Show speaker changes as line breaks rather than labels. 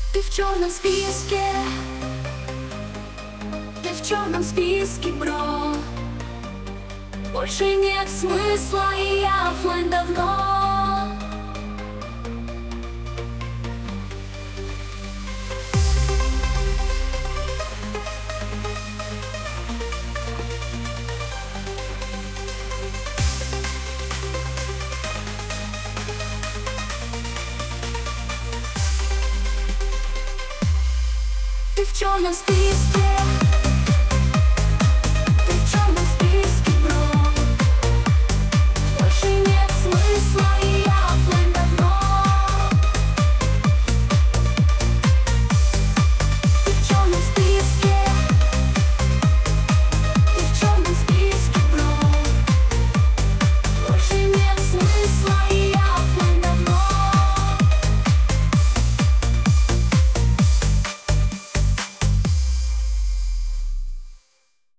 Ты в черном списке, ты в черном списке, бро. Больше нет смысла, и я оффлайн давно. Ты в черном списке.